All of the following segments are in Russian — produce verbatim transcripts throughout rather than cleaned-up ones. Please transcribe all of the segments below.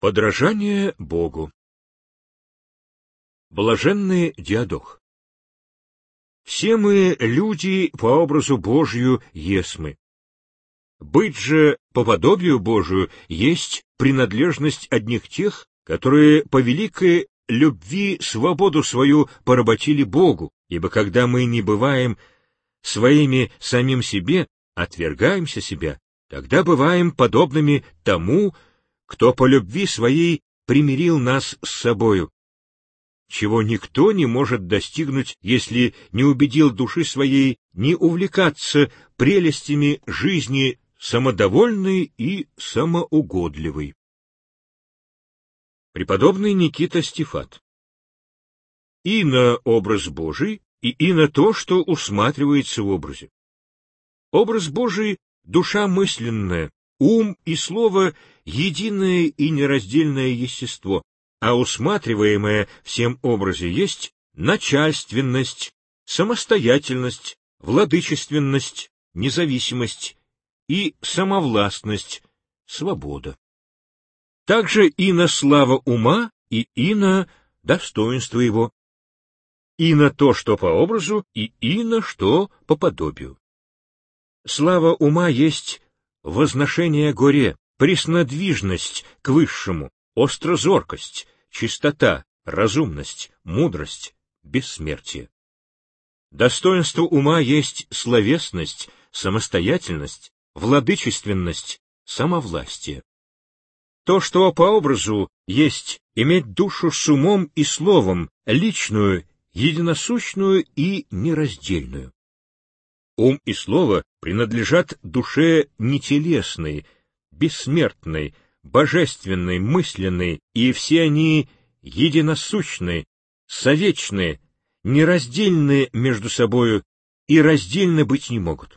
Подражание Богу. Блаженный Диадох. Все мы люди по образу Божию есмы. Быть же по подобию Божию есть принадлежность одних тех, которые по великой любви свободу свою поработили Богу, ибо когда мы не бываем своими самим себе, отвергаемся себя, тогда бываем подобными тому, кто по любви своей примирил нас с собою, чего никто не может достигнуть, если не убедил души своей не увлекаться прелестями жизни самодовольной и самоугодливой. Преподобный Никита Стефат. И на образ Божий, и и на то, что усматривается в образе. Образ Божий — душа мысленная, ум и слово — единое и нераздельное естество, а усматриваемое всем образе есть начальственность, самостоятельность, владычественность, независимость и самовластность, свобода. Также и на слава ума, и и на достоинство его, и на то, что по образу, и и на что по подобию. Слава ума есть возношение горе, преснодвижность к высшему, острозоркость, чистота, разумность, мудрость, бессмертие. Достоинство ума есть словесность, самостоятельность, владычественность, самовластие. То, что по образу есть иметь душу с умом и словом, личную, единосущную и нераздельную. Ум и слово принадлежат душе нетелесной, бессмертной, божественной, мысленной, и все они единосущны, совечны, нераздельны между собою и раздельно быть не могут.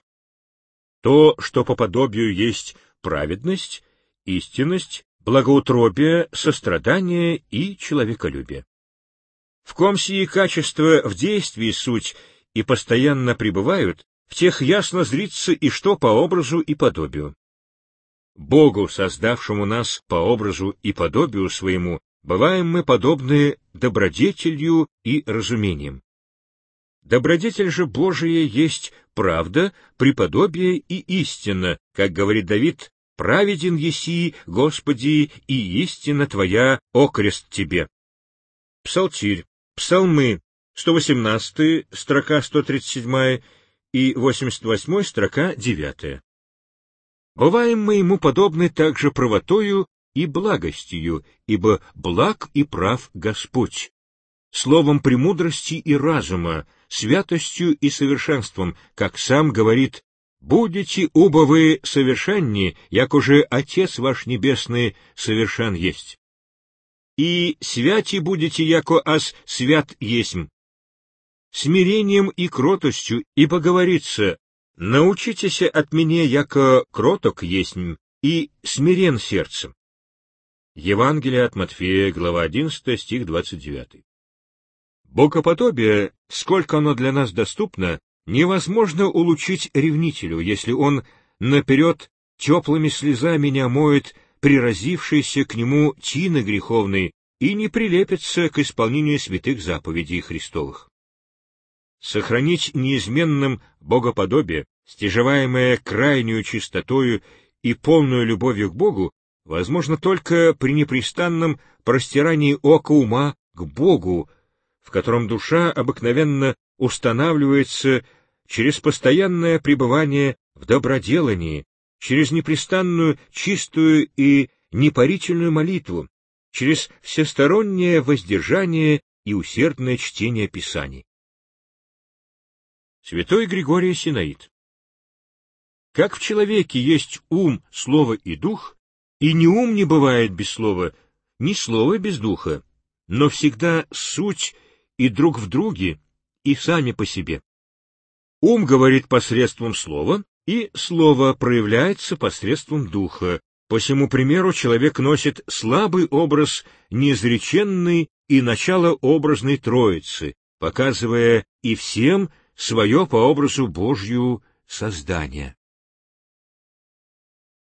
То, что по подобию есть праведность, истинность, благоутробие, сострадание и человеколюбие. В ком сии качества в действии суть и постоянно пребывают, в тех ясно зрится и что по образу и подобию. Богу, создавшему нас по образу и подобию своему, бываем мы подобны добродетелью и разумением. Добродетель же Божия есть правда, преподобие и истина, как говорит Давид: «Праведен еси, Господи, и истина Твоя окрест Тебе». Псалтирь, Псалмы, сто восемнадцатый, строка сто тридцать седьмая, и восемьдесят восьмая, строка девятая. Бываем мы ему подобны также правотою и благостью, ибо благ и прав Господь, словом премудрости и разума, святостью и совершенством, как сам говорит: «Будете оба вы совершенни, як уже Отец ваш Небесный совершен есть. И святи будете, яко аз свят есмь». Смирением и кротостью, ибо говорится: «Научитесь от меня, яко кроток есмь, и смирен сердцем». Евангелие от Матфея, глава одиннадцатая, стих двадцать девятый. Богоподобие, сколько оно для нас доступно, невозможно улучшить ревнителю, если он наперед теплыми слезами не омоет приразившийся к нему тины греховной и не прилепится к исполнению святых заповедей Христовых. Сохранить неизменным богоподобие, стяжеваемое крайнюю чистотою и полную любовью к Богу, возможно только при непрестанном простирании ока ума к Богу, в котором душа обыкновенно устанавливается через постоянное пребывание в доброделании, через непрестанную чистую и непарительную молитву, через всестороннее воздержание и усердное чтение Писаний. Святой Григорий Синаид. Как в человеке есть ум, слово и дух, и ни ум не бывает без слова, ни слово без духа, но всегда суть и друг в друге, и сами по себе. Ум говорит посредством слова, и слово проявляется посредством духа. По сему примеру человек носит слабый образ неизреченной и началообразной Троицы, показывая и всем свое по образу Божью создание.